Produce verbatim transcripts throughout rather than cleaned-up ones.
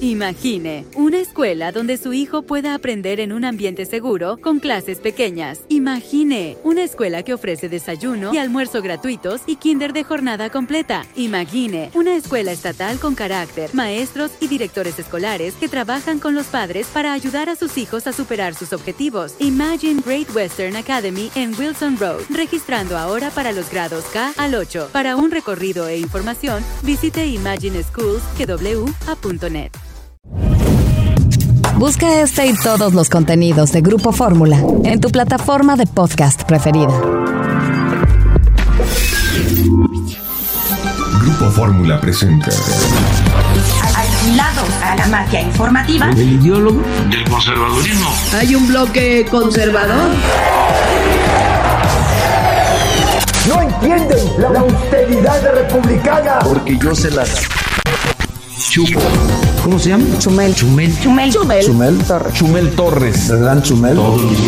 Imagine, una escuela donde su hijo pueda aprender en un ambiente seguro con clases pequeñas. Imagine, una escuela que ofrece desayuno y almuerzo gratuitos y kinder de jornada completa. Imagine, una escuela estatal con carácter, maestros y directores escolares que trabajan con los padres para ayudar a sus hijos a superar sus objetivos. Imagine Great Western Academy en Wilson Road, registrando ahora para los grados K al ocho. Para un recorrido e información, visite imagine schools punto net. Busca este y todos los contenidos de Grupo Fórmula en tu plataforma de podcast preferida. Grupo Fórmula presenta Aislados a la magia informativa. El ideólogo del conservadurismo. Hay un bloque conservador. No entienden la, la austeridad republicana. Porque yo se las chupo. ¿Cómo se llama? Chumel. Chumel. Chumel. Chumel. Chumel Torres. Chumel Torres. El gran Chumel.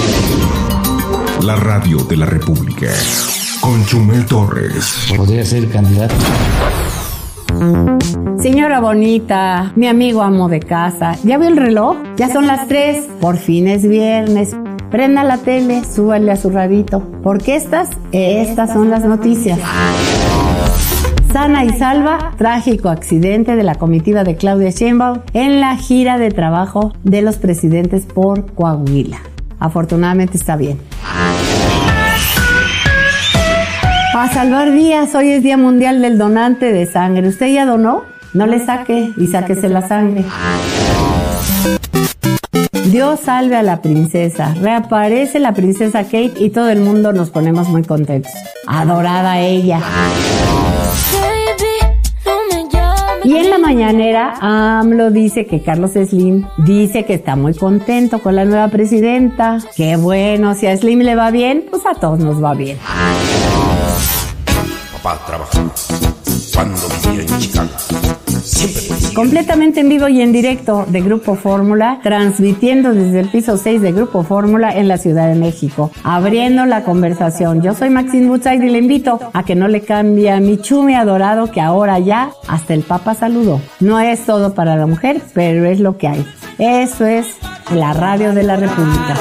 La radio de la República con Chumel Torres. Podría ser candidato. Señora bonita, mi amigo amo de casa, ¿ya vio el reloj? Ya son las tres, por fin es viernes. Prenda la tele, súbale a su radito, porque estas, estas son las noticias. Sana y salva, trágico accidente de la comitiva de Claudia Sheinbaum en la gira de trabajo de los presidentes por Coahuila. Afortunadamente está bien. A salvar días, hoy es Día Mundial del Donante de Sangre. ¿Usted ya donó? No le saque y sáquese la sangre. Dios salve a la princesa. Reaparece la princesa Kate y todo el mundo nos ponemos muy contentos. Adorada ella. Y en la mañanera, AMLO dice que Carlos Slim dice que está muy contento con la nueva presidenta. Qué bueno, si a Slim le va bien, pues a todos nos va bien. Papá trabajó cuando vivía en Chicago. Siempre. Completamente en vivo y en directo de Grupo Fórmula, transmitiendo desde el piso seis de Grupo Fórmula en la Ciudad de México, abriendo la conversación. Yo soy Maxine Woodside y le invito a que no le cambie a mi chume adorado que ahora ya hasta el Papa saludó. No es todo para la mujer, pero es lo que hay. Eso es la radio de la República.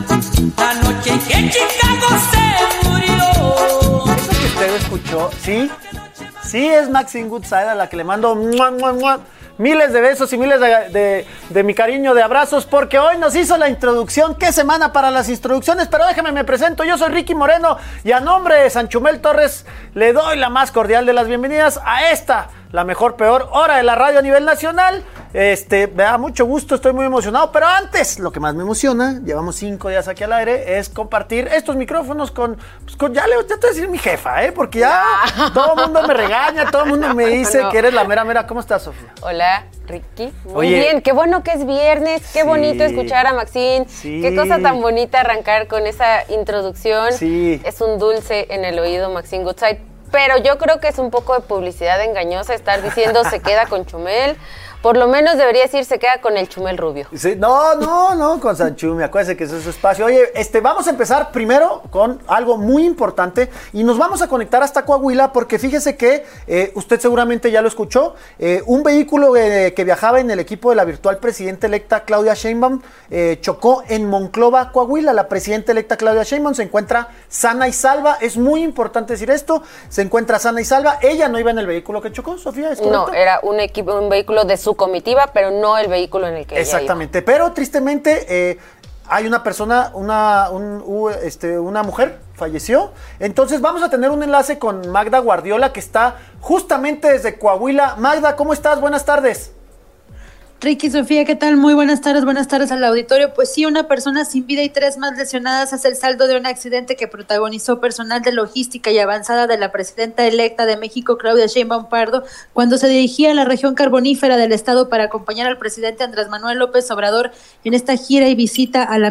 La noche en que Chicago se murió. Eso que usted escuchó, ¿sí? Sí, es Maxine Woodside a la que le mando mua, mua, mua, miles de besos y miles de, de, de mi cariño, de abrazos, porque hoy nos hizo la introducción. ¡Qué semana para las introducciones! Pero déjeme, me presento. Yo soy Ricky Moreno y a nombre de San Chumel Torres le doy la más cordial de las bienvenidas a esta, la mejor, peor hora de la radio a nivel nacional. Este, me da mucho gusto, estoy muy emocionado, pero antes, lo que más me emociona, llevamos cinco días aquí al aire, es compartir estos micrófonos con, pues con ya le ya te voy a decir mi jefa, ¿eh? Porque ya todo el mundo me regaña, todo el mundo me dice no. que eres la mera mera. ¿Cómo estás, Sofía? Hola, Ricky. Muy Oye, bien, qué bueno que es viernes, qué sí, bonito escuchar a Maxine, sí. Qué cosa tan bonita arrancar con esa introducción. Sí. Es un dulce en el oído, Maxine Woodside, pero yo creo que es un poco de publicidad engañosa estar diciendo se queda con Chumel. Por lo menos debería decir se queda con el Chumel rubio. Sí, no, no, no, con San Chumi, acuérdense que ese es su espacio. Oye, este, vamos a empezar primero con algo muy importante y nos vamos a conectar hasta Coahuila porque fíjese que eh, usted seguramente ya lo escuchó, eh, un vehículo eh, que viajaba en el equipo de la virtual presidenta electa Claudia Sheinbaum eh, chocó en Monclova, Coahuila. La presidenta electa Claudia Sheinbaum se encuentra sana y salva. Es muy importante decir esto, se encuentra sana y salva. Ella no iba en el vehículo que chocó, Sofía, ¿es correcto? No, era un equipo, un vehículo de su comitiva, pero no el vehículo en el que exactamente, ella iba. Pero tristemente eh, hay una persona, una, un, este, una mujer falleció. Entonces vamos a tener un enlace con Magda Guardiola que está justamente desde Coahuila. Magda, ¿cómo estás? Buenas tardes. Ricky, Sofía, ¿qué tal? Muy buenas tardes, buenas tardes al auditorio. Pues sí, una persona sin vida y tres más lesionadas es el saldo de un accidente que protagonizó personal de logística y avanzada de la presidenta electa de México, Claudia Sheinbaum Pardo, cuando se dirigía a la región carbonífera del estado para acompañar al presidente Andrés Manuel López Obrador en esta gira y visita a la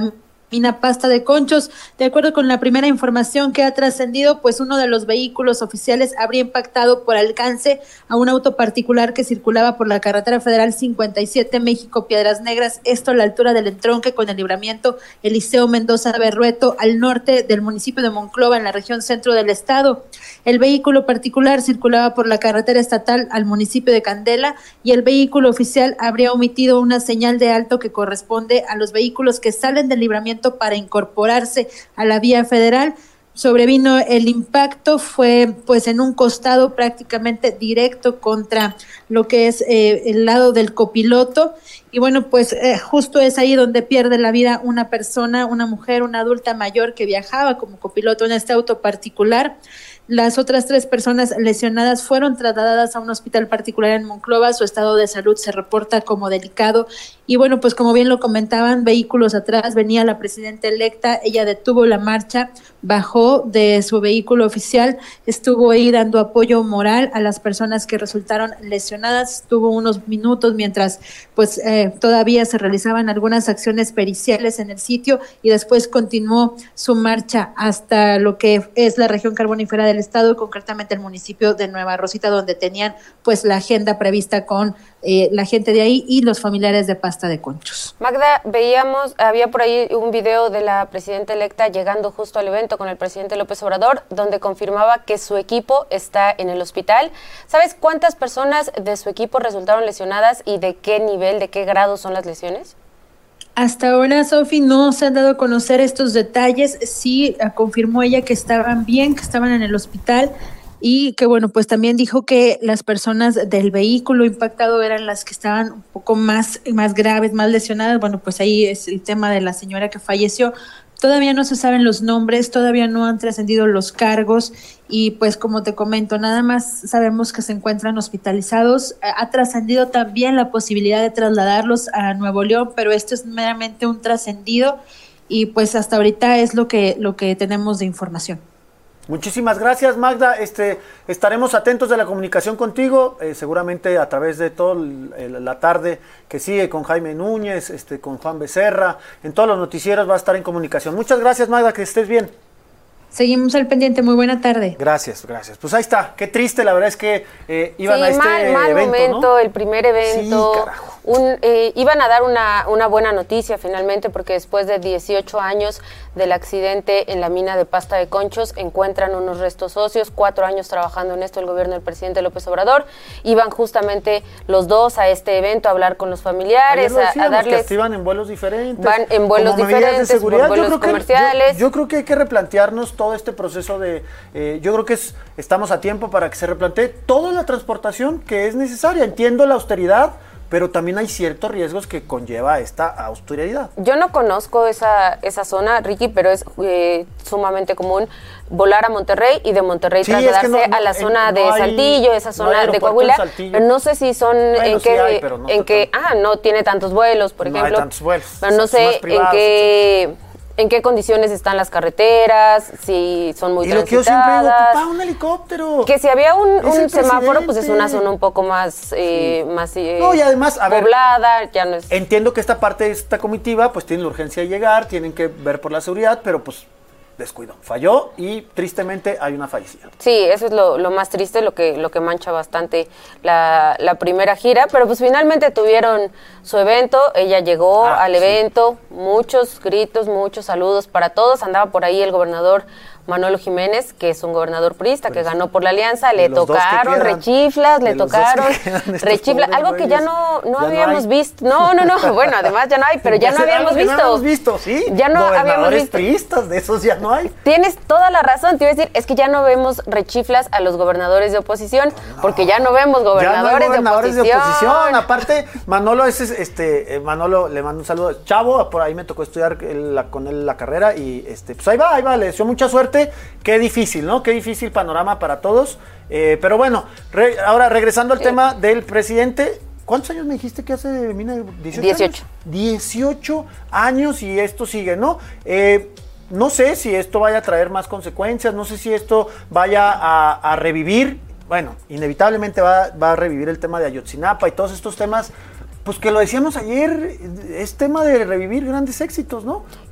mina Pasta de Conchos. De acuerdo con la primera información que ha trascendido, pues uno de los vehículos oficiales habría impactado por alcance a un auto particular que circulaba por la carretera federal cincuenta y siete México Piedras Negras, esto a la altura del entronque con el libramiento Eliseo Mendoza Berrueto, al norte del municipio de Monclova, en la región centro del estado. El vehículo particular circulaba por la carretera estatal al municipio de Candela y el vehículo oficial habría omitido una señal de alto que corresponde a los vehículos que salen del libramiento para incorporarse a la vía federal. Sobrevino el impacto, fue pues en un costado prácticamente directo contra lo que es eh, el lado del copiloto, y bueno, pues eh, justo es ahí donde pierde la vida una persona, una mujer, una adulta mayor que viajaba como copiloto en este auto particular. Las otras tres personas lesionadas fueron trasladadas a un hospital particular en Monclova. Su estado de salud se reporta como delicado. Y bueno, pues como bien lo comentaban, vehículos atrás, venía la presidenta electa, ella detuvo la marcha, bajó de su vehículo oficial, estuvo ahí dando apoyo moral a las personas que resultaron lesionadas, estuvo unos minutos mientras pues eh, todavía se realizaban algunas acciones periciales en el sitio, y después continuó su marcha hasta lo que es la región carbonífera del estado, concretamente el municipio de Nueva Rosita, donde tenían pues la agenda prevista con eh, la gente de ahí y los familiares de Pasta de Conchos. Magda, veíamos, había por ahí un video de la presidenta electa llegando justo al evento con el presidente López Obrador, donde confirmaba que su equipo está en el hospital. ¿Sabes cuántas personas de su equipo resultaron lesionadas y de qué nivel, de qué grado son las lesiones? Hasta ahora, Sofi, no se han dado a conocer estos detalles. Sí, confirmó ella que estaban bien, que estaban en el hospital, y que bueno, pues también dijo que las personas del vehículo impactado eran las que estaban un poco más, más graves, más lesionadas. Bueno, pues ahí es el tema de la señora que falleció. Todavía no se saben los nombres, todavía no han trascendido los cargos, y pues como te comento, nada más sabemos que se encuentran hospitalizados. Ha trascendido también la posibilidad de trasladarlos a Nuevo León, pero esto es meramente un trascendido, y pues hasta ahorita es lo que, lo que tenemos de información. Muchísimas gracias, Magda. Este, estaremos atentos de la comunicación contigo, eh, seguramente a través de toda la tarde que sigue con Jaime Núñez, este, con Juan Becerra, en todos los noticieros va a estar en comunicación. Muchas gracias, Magda, que estés bien. Seguimos al pendiente, muy buena tarde. Gracias, gracias. Pues ahí está, qué triste, la verdad es que eh, iban sí, a este mal, mal evento, momento, ¿no? El primer evento. Sí, carajo. Un, eh, iban a dar una, una buena noticia finalmente, porque después de dieciocho años del accidente en la mina de Pasta de Conchos encuentran unos restos óseos, cuatro años trabajando en esto el gobierno del presidente López Obrador. Iban justamente los dos a este evento a hablar con los familiares, a, a darles... que iban en vuelos diferentes. Van en vuelos diferentes, de seguridad. Vuelos yo creo comerciales. Que, yo, yo creo que hay que replantearnos todo este proceso de... Eh, yo creo que es, estamos a tiempo para que se replantee toda la transportación que es necesaria. Entiendo la austeridad, pero también hay ciertos riesgos que conlleva esta austeridad. Yo no conozco esa, esa zona, Ricky, pero es eh, sumamente común volar a Monterrey y de Monterrey sí, trasladarse es que no, no, a la zona en, no de hay, Saltillo, esa zona no de Coahuila. Pero no sé si son bueno, en sí qué, hay, no en qué, ah, no tiene tantos vuelos, por no ejemplo. Hay tantos vuelos. Pero no sé en qué... ¿En qué condiciones están las carreteras? Si son muy y transitadas. Lo que yo siempre digo, papá, un helicóptero. Que si había un, un semáforo, pues es una zona un poco más, eh, sí. más eh, no, y además, a poblada. Ver, ya no es... Entiendo que esta parte de esta comitiva, pues tiene la urgencia de llegar, tienen que ver por la seguridad, pero pues descuido, falló y tristemente hay una fallecida. Sí, eso es lo, lo más triste, lo que, lo que mancha bastante la, la primera gira, pero pues finalmente tuvieron su evento, ella llegó ah, al sí. evento, muchos gritos, muchos saludos para todos, andaba por ahí el gobernador Manolo Jiménez, que es un gobernador priista, que ganó por la alianza, le tocaron rechiflas, le tocaron rechiflas, algo que ya no, no ya habíamos no visto. No, no, no, bueno, además ya no hay, pero ya, ya no habíamos visto. No habíamos visto, sí. Ya no habíamos visto. priistas, de esos ya no hay. Tienes toda la razón, te iba a decir, es que ya no vemos rechiflas a los gobernadores de oposición, no, porque ya no vemos gobernadores, ya no hay gobernadores de, oposición. de oposición. Aparte, Manolo es este, Manolo le mando un saludo, chavo, por ahí me tocó estudiar la, con él la carrera y este, pues ahí va, ahí va, le deseo mucha suerte. Qué difícil, ¿no? Qué difícil panorama para todos. Eh, pero bueno, re, ahora regresando al eh. tema del presidente, ¿cuántos años me dijiste que hace mina? ¿dieciocho? dieciocho. Años? dieciocho años y esto sigue, ¿no? Eh, no sé si esto vaya a traer más consecuencias, no sé si esto vaya a, a revivir, bueno, inevitablemente va, va a revivir el tema de Ayotzinapa y todos estos temas, pues que lo decíamos ayer, es tema de revivir grandes éxitos, ¿no?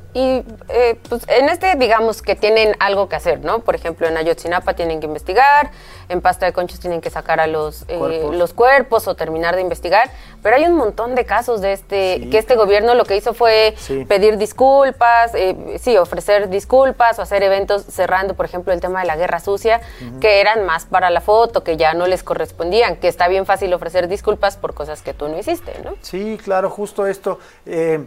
Y eh, pues en este digamos que tienen algo que hacer, ¿no? Por ejemplo, en Ayotzinapa tienen que investigar, en Pasta de Conchos tienen que sacar a los, eh, cuerpos. los cuerpos o terminar de investigar, pero hay un montón de casos de este, sí, que este gobierno lo que hizo fue sí. pedir disculpas, eh, sí, ofrecer disculpas o hacer eventos cerrando, por ejemplo, el tema de la guerra sucia, uh-huh. que eran más para la foto, que ya no les correspondían, que está bien fácil ofrecer disculpas por cosas que tú no hiciste, ¿no? Sí, claro, justo esto. Eh,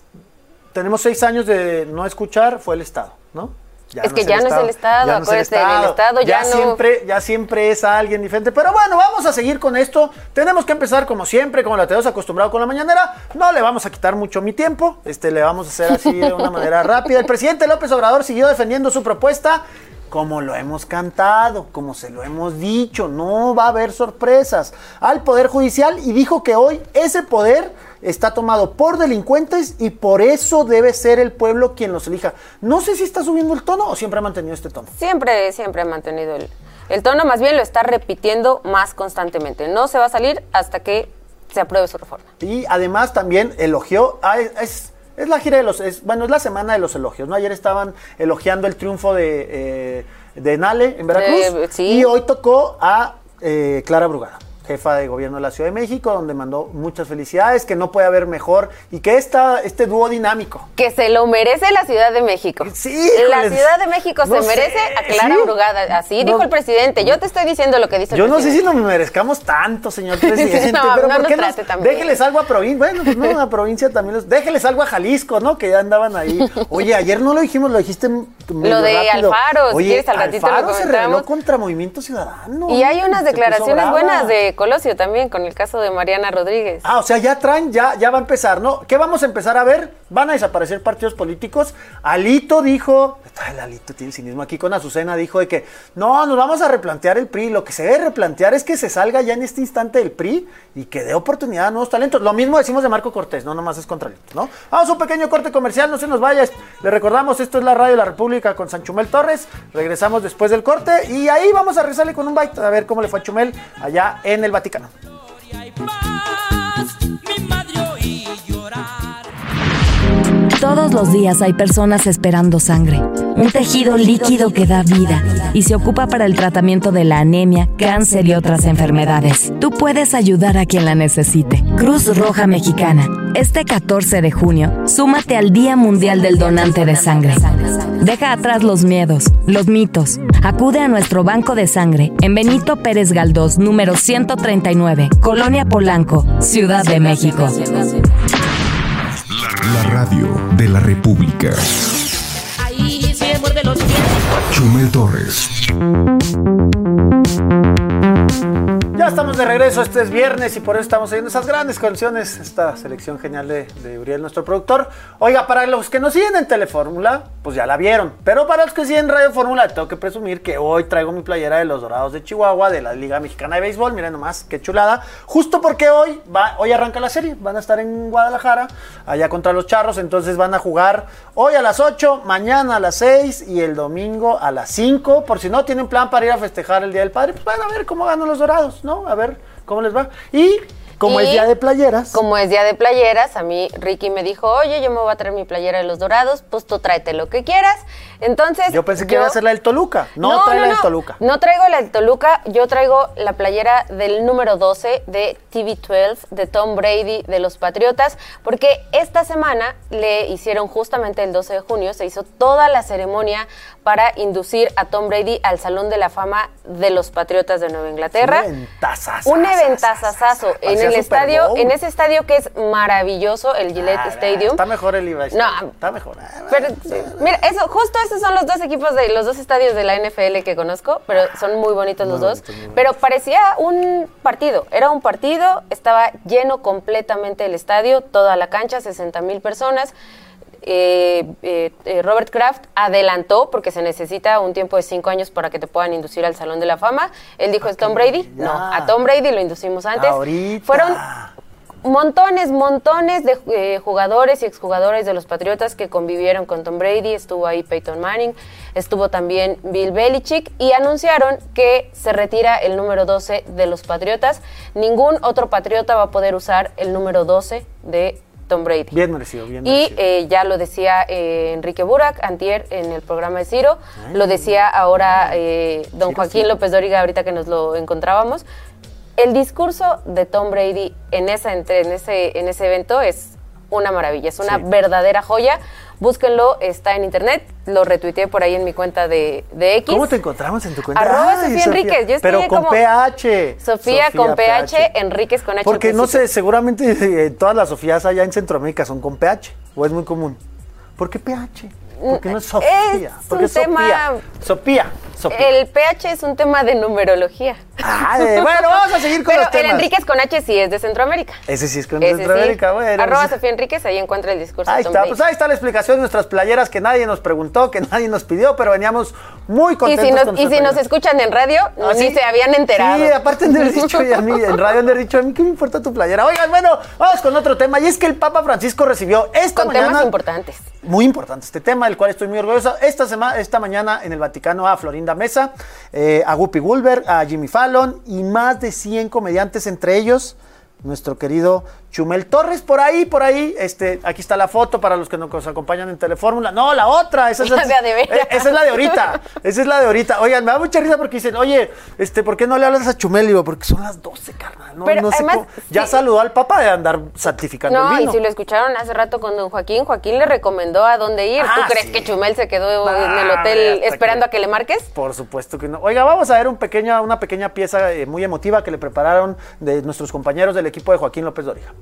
Tenemos seis años de no escuchar, fue el Estado, ¿no? Ya es no que es ya, no es el Estado, ya acuérdate, no es el Estado, el Estado ya, ya no... Siempre, ya siempre es alguien diferente, pero bueno, vamos a seguir con esto, tenemos que empezar como siempre, como la tenemos acostumbrado con la mañanera, no le vamos a quitar mucho mi tiempo, este, le vamos a hacer así de una manera rápida. El presidente López Obrador siguió defendiendo su propuesta, como lo hemos cantado, como se lo hemos dicho, no va a haber sorpresas al Poder Judicial y dijo que hoy ese poder está tomado por delincuentes y por eso debe ser el pueblo quien los elija. No sé si está subiendo el tono o siempre ha mantenido este tono. Siempre, siempre ha mantenido el, el tono, más bien lo está repitiendo más constantemente. No se va a salir hasta que se apruebe su reforma. Y además también elogió, ah, es, es la gira de los, es, bueno, es la semana de los elogios, ¿no? Ayer estaban elogiando el triunfo de, eh, de Nale en Veracruz eh, sí. y hoy tocó a eh, Clara Brugada, jefa de gobierno de la Ciudad de México, donde mandó muchas felicidades, que no puede haber mejor y que esta, este dúo dinámico. Que se lo merece la Ciudad de México. Sí, la Ciudad de México no se sé, merece a Clara ¿sí? Brugada. Así no, dijo el presidente. Yo te estoy diciendo lo que dice el yo presidente. Yo no sé si nos merezcamos tanto, señor presidente. no, pero no ¿por qué nos trate también. Déjeles algo a provincia. Bueno, pues no, a provincia también los... Déjeles algo a Jalisco, ¿no? Que ya andaban ahí. Oye, ayer no lo dijimos, lo dijiste Lo de rápido. Alfaro, Oye, si quieres al ratito Alfaro lo se rebeló contra Movimiento Ciudadano. Y hay unas declaraciones buenas de Colosio también, con el caso de Mariana Rodríguez. Ah, o sea, ya traen, ya, ya va a empezar, ¿no? ¿Qué vamos a empezar a ver? Van a desaparecer partidos políticos. Alito dijo, el Alito tiene el cinismo aquí con Azucena, dijo de que no, nos vamos a replantear el P R I. Lo que se debe replantear es que se salga ya en este instante del P R I y que dé oportunidad a nuevos talentos. Lo mismo decimos de Marco Cortés, no nomás es contra Alito, ¿no? Vamos a un pequeño corte comercial, no se nos vaya. Le recordamos, esto es la Radio de la República con San Chumel Torres. Regresamos después del corte y ahí vamos a rezarle con un bite a ver cómo le fue a Chumel allá en el Vaticano. Todos los días hay personas esperando sangre, un tejido líquido que da vida y se ocupa para el tratamiento de la anemia, cáncer y otras enfermedades. Tú puedes ayudar a quien la necesite. Cruz Roja Mexicana. Este catorce de junio, súmate al Día Mundial del Donante de Sangre. Deja atrás los miedos, los mitos. Acude a nuestro banco de sangre en Benito Pérez Galdós, número ciento treinta y nueve, Colonia Polanco, Ciudad de México. La radio de la República. Ahí se muerde los pies. Chumel Torres. Ya estamos de regreso, este es viernes y por eso estamos oyendo esas grandes canciones, esta selección genial de, de Uriel, nuestro productor. Oiga, para los que nos siguen en Telefórmula, pues ya la vieron, pero para los que siguen Radio Fórmula, tengo que presumir que hoy traigo mi playera de los Dorados de Chihuahua, de la Liga Mexicana de Béisbol, miren nomás, qué chulada, justo porque hoy, va, hoy arranca la serie, van a estar en Guadalajara, allá contra los Charros, entonces van a jugar hoy a las ocho, mañana a las seis y el domingo a las cinco, por si no tienen plan para ir a festejar el Día del Padre, pues van a ver cómo ganan los Dorados, ¿no? A ver cómo les va. Y como y es día de playeras. Como es día de playeras, a mí Ricky me dijo, oye, yo me voy a traer mi playera de los Dorados, pues tú tráete lo que quieras. Entonces yo pensé que yo, iba a ser la del Toluca. No, no trae no, la del no. Toluca. No traigo la del Toluca, yo traigo la playera del número doce de T V doce, de Tom Brady, de los Patriotas, porque esta semana le hicieron justamente el doce de junio, se hizo toda la ceremonia para inducir a Tom Brady al Salón de la Fama de los Patriotas de Nueva Inglaterra. Un eventazazazo. Un eventazazazo en el estadio, Bowl. en ese estadio que es maravilloso, el Gillette ah, Stadium. Está mejor el Levi's. No, está mejor. Pero, mira, eso, justo esos son los dos equipos de los dos estadios de la N F L que conozco, pero son muy bonitos muy los bonito, dos. Pero parecía un partido, era un partido, estaba lleno completamente el estadio, toda la cancha, sesenta mil personas. Eh, eh, eh, Robert Kraft adelantó porque se necesita un tiempo de cinco años para que te puedan inducir al Salón de la Fama. Él dijo, ¿es Tom Brady? Ya. No, a Tom Brady lo inducimos antes. Ahorita. Fueron montones, montones de eh, jugadores y exjugadores de los Patriotas que convivieron con Tom Brady. Estuvo ahí Peyton Manning, estuvo también Bill Belichick y anunciaron que se retira el número doce de los Patriotas. Ningún otro Patriota va a poder usar el número doce de Tom Brady. Bien merecido, bien y merecido. Eh, ya lo decía eh, Enrique Burak antier en el programa de Ciro, Ay, lo decía ahora eh, don Ciro, Joaquín Ciro. López Dóriga ahorita que nos lo encontrábamos. El discurso de Tom Brady en, esa, en, ese, en ese evento es una maravilla, es una sí. verdadera joya. Búsquenlo, está en internet, lo retuiteé por ahí en mi cuenta de, de X. ¿Cómo te encontramos en tu cuenta? Arroba Ay, Sofía Enríquez. Yo Pero con como P H. Sofía, Sofía con P H, P H, Enríquez con H. Porque no sé, seguramente eh, todas las Sofías allá en Centroamérica son con P H, o es muy común. ¿Por qué P H? Porque no es Sofía. Es porque un tema... Sofía. Sofía. El P H es un tema de numerología. Ah, eh, bueno, vamos a seguir con Pero los temas. el Enríquez con H sí es de Centroamérica. Ese sí es con Ese Centroamérica, sí. bueno. Arroba Sofía Enríquez, ahí encuentra el discurso. Ahí de Tom está, Brady. pues ahí está la explicación de nuestras playeras que nadie nos preguntó, que nadie nos pidió, pero veníamos muy contentos. Y si nos, con y si nos escuchan en radio, ¿Ah, ni sí? se habían enterado. Sí, aparte de haber dicho, y a mí, en radio han dicho, a mí qué me importa tu playera. Oigan, bueno, vamos con otro tema, y es que el Papa Francisco recibió esta con mañana... temas importantes. Muy importante este tema, del cual estoy muy orgullosa. Esta semana, esta mañana en el Vaticano a Florinda Mesa, eh, a Whoopi Goldberg, a Jimmy Fallon y más de cien comediantes, entre ellos nuestro querido Chumel Torres. Por ahí, por ahí, este, aquí está la foto para los que nos acompañan en Telefórmula. No, la otra, esa es la, la de, eh, esa es la de ahorita. Esa es la de ahorita. Oigan, me da mucha risa porque dicen, oye, este, ¿por qué no le hablas a Chumel? Digo, porque son las doce, carnal. No, Pero no sé además, cómo. Ya sí. saludó al Papa de andar santificando no, el vino. y si lo escucharon hace rato con don Joaquín, Joaquín le recomendó a dónde ir. Ah, ¿Tú crees sí. que Chumel se quedó Ah, en el hotel esperando que... a que le marques? Por supuesto que no. Oiga, vamos a ver un pequeña, una pequeña pieza eh, muy emotiva que le prepararon de nuestros compañeros del equipo de Joaquín López Dóriga.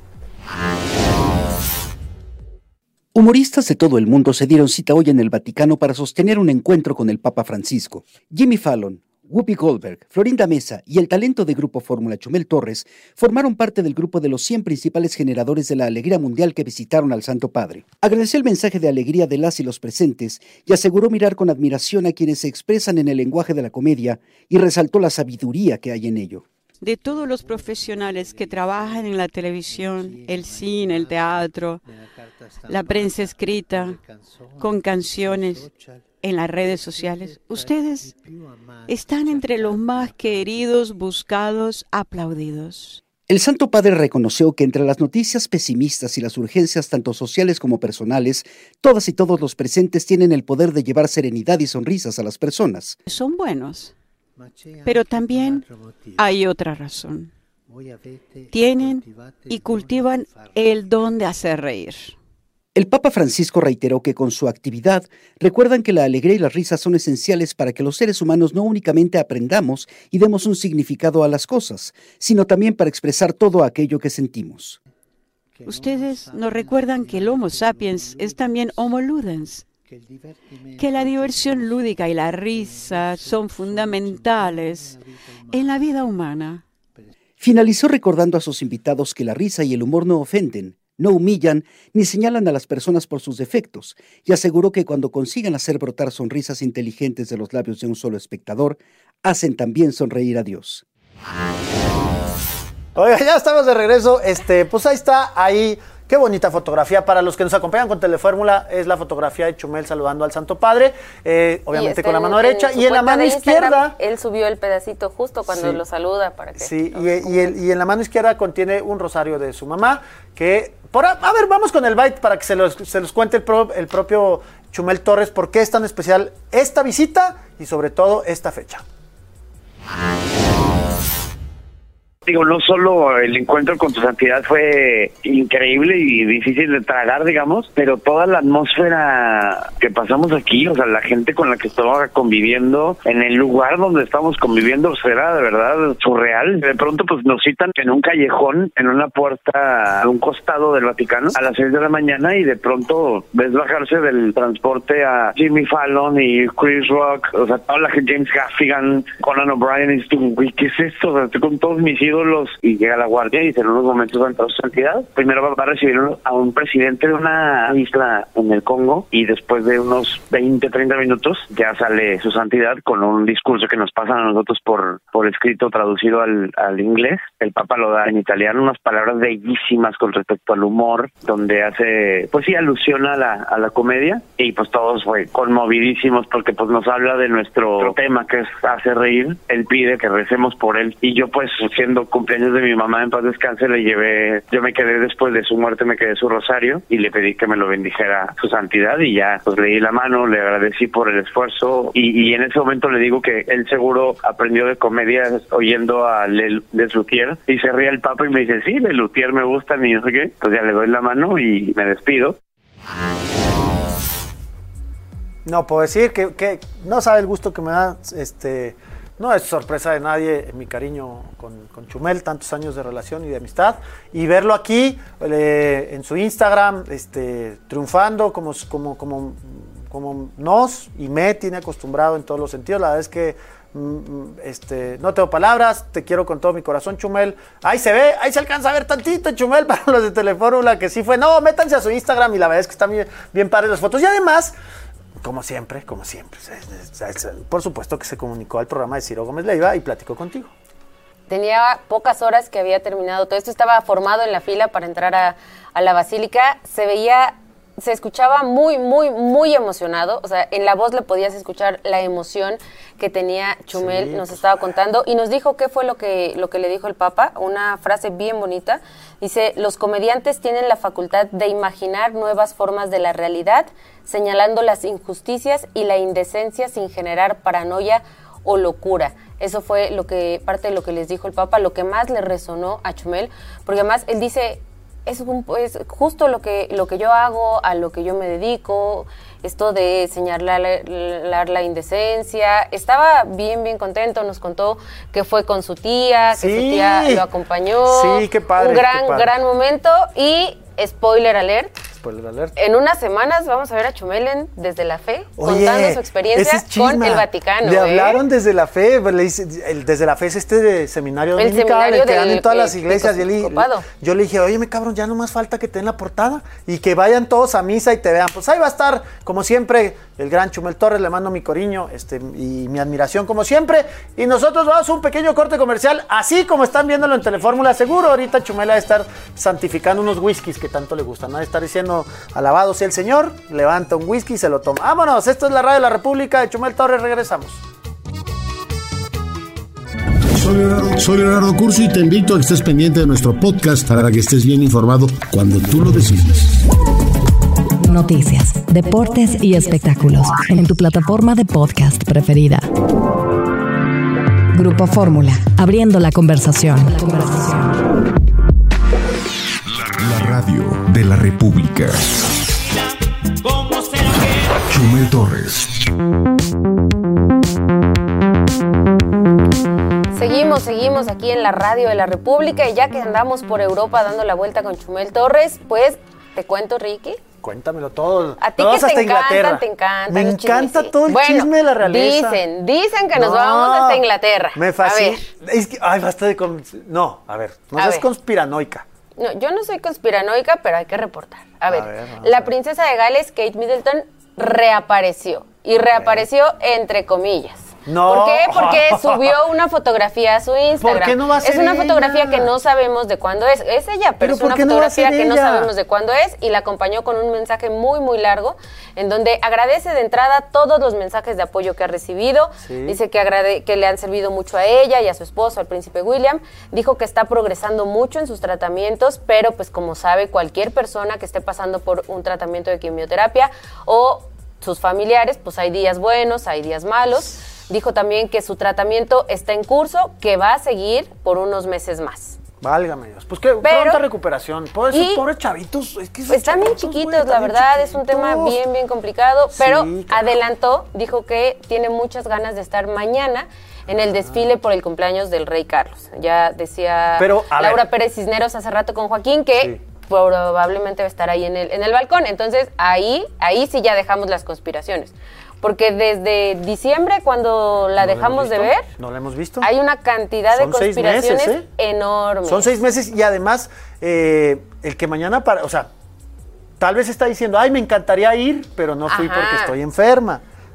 Humoristas de todo el mundo se dieron cita hoy en el Vaticano para sostener un encuentro con el Papa Francisco. Jimmy Fallon, Whoopi Goldberg, Florinda Mesa y el talento de Grupo Fórmula Chumel Torres formaron parte del grupo de los cien principales generadores de la alegría mundial que visitaron al Santo Padre. Agradeció el mensaje de alegría de las y los presentes y aseguró mirar con admiración a quienes se expresan en el lenguaje de la comedia y resaltó la sabiduría que hay en ello. De todos los profesionales que trabajan en la televisión, el cine, el teatro, la prensa escrita, con canciones, en las redes sociales, ustedes están entre los más queridos, buscados, aplaudidos. El Santo Padre reconoció que entre las noticias pesimistas y las urgencias tanto sociales como personales, todas y todos los presentes tienen el poder de llevar serenidad y sonrisas a las personas. Son buenos. Pero también hay otra razón. Tienen y cultivan el don de hacer reír. El Papa Francisco reiteró que con su actividad recuerdan que la alegría y las risas son esenciales para que los seres humanos no únicamente aprendamos y demos un significado a las cosas, sino también para expresar todo aquello que sentimos. Ustedes nos recuerdan que el Homo sapiens es también Homo ludens, que la diversión lúdica y la risa son fundamentales en la vida humana. Finalizó recordando a sus invitados que la risa y el humor no ofenden, no humillan ni señalan a las personas por sus defectos, y aseguró que cuando consigan hacer brotar sonrisas inteligentes de los labios de un solo espectador, hacen también sonreír a Dios. Oiga, ya estamos de regreso. Este, pues ahí está, ahí. Qué bonita fotografía. Para los que nos acompañan con Telefórmula, es la fotografía de Chumel saludando al Santo Padre, eh, obviamente con la mano en, derecha, en y en la mano de izquierda... Él subió el pedacito justo cuando sí. lo saluda para que... Sí, y, y, el, y en la mano izquierda contiene un rosario de su mamá, que... Por, a, a ver, vamos con el byte para que se los, se los cuente el, pro, el propio Chumel Torres, por qué es tan especial esta visita y sobre todo esta fecha. Digo, no solo el encuentro con tu santidad fue increíble y difícil de tragar, digamos, pero toda la atmósfera que pasamos aquí, o sea, la gente con la que estaba conviviendo, en el lugar donde estamos conviviendo, pues era de verdad surreal. De pronto, pues nos citan en un callejón, en una puerta a un costado del Vaticano, a las seis de la mañana, y de pronto ves bajarse del transporte a Jimmy Fallon y Chris Rock, o sea, toda la gente, James Gaffigan, Conan O'Brien, y dices tú, güey, ¿qué es esto? O sea, estoy con todos mis ídolos. Y llega la guardia y en unos momentos va a entrar su santidad. Primero va a recibir a un presidente de una isla en el Congo, y después de unos veinte, treinta minutos ya sale su santidad con un discurso que nos pasan a nosotros por por escrito, traducido al, al inglés. El Papa lo da en italiano, unas palabras bellísimas con respecto al humor, donde hace, pues sí, alusión a la, a la comedia, y pues todos fue conmovidísimos porque pues nos habla de nuestro tema, que es hacer reír. Él pide que recemos por él, y yo pues siendo último cumpleaños de mi mamá, en paz descanse, le llevé, yo me quedé después de su muerte, me quedé su rosario y le pedí que me lo bendijera su santidad y ya, pues le di la mano, le agradecí por el esfuerzo y, y en ese momento le digo que él seguro aprendió de comedia oyendo a Le, Les Luthier y se ríe el Papa y me dice, sí, Les Luthier me gustan y no sé qué, pues ya le doy la mano y me despido. No, puedo decir que, que no sabe el gusto que me da, este, no es sorpresa de nadie mi cariño con, con Chumel, tantos años de relación y de amistad, y verlo aquí eh, en su Instagram, este, triunfando como, como, como, como nos y me tiene acostumbrado en todos los sentidos. La verdad es que mm, este, no tengo palabras, te quiero con todo mi corazón, Chumel. Ahí se ve, ahí se alcanza a ver tantito, Chumel, para los de Telefórmula, que sí fue. No, métanse a su Instagram y la verdad es que están bien, bien padres las fotos. Y además, como siempre, como siempre, por supuesto que se comunicó al programa de Ciro Gómez Leiva y platicó contigo. Tenía pocas horas que había terminado todo esto, estaba formado en la fila para entrar a, a la basílica, se veía, se escuchaba muy, muy, muy emocionado, o sea, en la voz le podías escuchar la emoción que tenía Chumel, sí, nos estaba contando, y nos dijo qué fue lo que, lo que le dijo el Papa, una frase bien bonita, dice, los comediantes tienen la facultad de imaginar nuevas formas de la realidad, señalando las injusticias y la indecencia sin generar paranoia o locura. Eso fue lo que parte de lo que les dijo el Papa, lo que más le resonó a Chumel, porque además él dice, es, un, es justo lo que, lo que yo hago, a lo que yo me dedico, esto de señalar la, la, la indecencia. Estaba bien, bien contento, nos contó que fue con su tía, que sí, su tía lo acompañó. Sí, qué padre. Un gran, qué padre. gran momento y spoiler alert. Spoiler alert. En unas semanas vamos a ver a Chumel en Desde la Fe, Oye, contando su experiencia es con el Vaticano. Le ¿eh? hablaron Desde la Fe, le dice, el Desde la Fe es este de seminario el dominical, seminario el que dan en todas del, las iglesias. Y él, yo le dije, oye, me cabrón, ya no más falta que te den la portada y que vayan todos a misa y te vean. Pues ahí va a estar, como siempre, el gran Chumel Torres, le mando mi cariño este, y mi admiración como siempre. Y nosotros vamos a un pequeño corte comercial, así como están viéndolo en Telefórmula. Seguro ahorita Chumel va a estar santificando unos whiskies que tanto le gustan, ¿no? Va a estar diciendo, alabado sea el Señor, levanta un whisky y se lo toma. Vámonos, esto es la Radio de la República de Chumel Torres, regresamos. Soy Leonardo, soy Leonardo Curso y te invito a que estés pendiente de nuestro podcast para que estés bien informado cuando tú lo decides. Noticias, deportes y espectáculos en tu plataforma de podcast preferida. Grupo Fórmula, abriendo la conversación. La conversación. La radio de la República. Chumel Torres. Seguimos, seguimos aquí en la Radio de la República y ya que andamos por Europa dando la vuelta con Chumel Torres, pues te cuento, Ricky. Cuéntamelo todo. A ti que te encanta, te encanta. Me encanta todo el bueno, chisme de la realeza. Dicen, dicen que nos no, vamos hasta Inglaterra. Me fascina. Es que, ay, basta de... Con... No, a ver, no seas conspiranoica. No, yo no soy conspiranoica, pero hay que reportar. A ver, a ver la princesa de Gales, Kate Middleton, reapareció. Y reapareció entre comillas. No. ¿Por qué? Porque subió una fotografía a su Instagram. ¿Por qué no va a ser Es una ella? fotografía que no sabemos de cuándo es. Es ella, pero, pero es una fotografía no que ella? no sabemos de cuándo es y la acompañó con un mensaje muy, muy largo en donde agradece de entrada todos los mensajes de apoyo que ha recibido. Sí. Dice que, agrade- que le han servido mucho a ella y a su esposo, al príncipe William. Dijo que está progresando mucho en sus tratamientos, pero pues como sabe cualquier persona que esté pasando por un tratamiento de quimioterapia o sus familiares, pues hay días buenos, hay días malos. Dijo también que su tratamiento está en curso, que va a seguir por unos meses más. Válgame Dios. Pues que Pero, pronta recuperación. Pobres, pobres chavitos. Es que pues están bien chiquitos, wey, la verdad. Chiquitos. Es un tema bien, bien complicado. Sí, pero claro. Adelantó, dijo que tiene muchas ganas de estar mañana en el desfile por el cumpleaños del rey Carlos. Ya decía pero, Laura ver. Pérez Cisneros hace rato con Joaquín que... Sí. probablemente va a estar ahí en el, en el balcón. Entonces, ahí, ahí sí ya dejamos las conspiraciones. Porque desde diciembre, cuando la ¿No dejamos de ver, ¿No la hemos visto? Hay una cantidad Son de conspiraciones seis meses, ¿eh? enormes. Son seis meses y además, eh, el que mañana, para, o sea, tal vez está diciendo, ay, me encantaría ir, pero no fui Ajá. porque estoy enferma.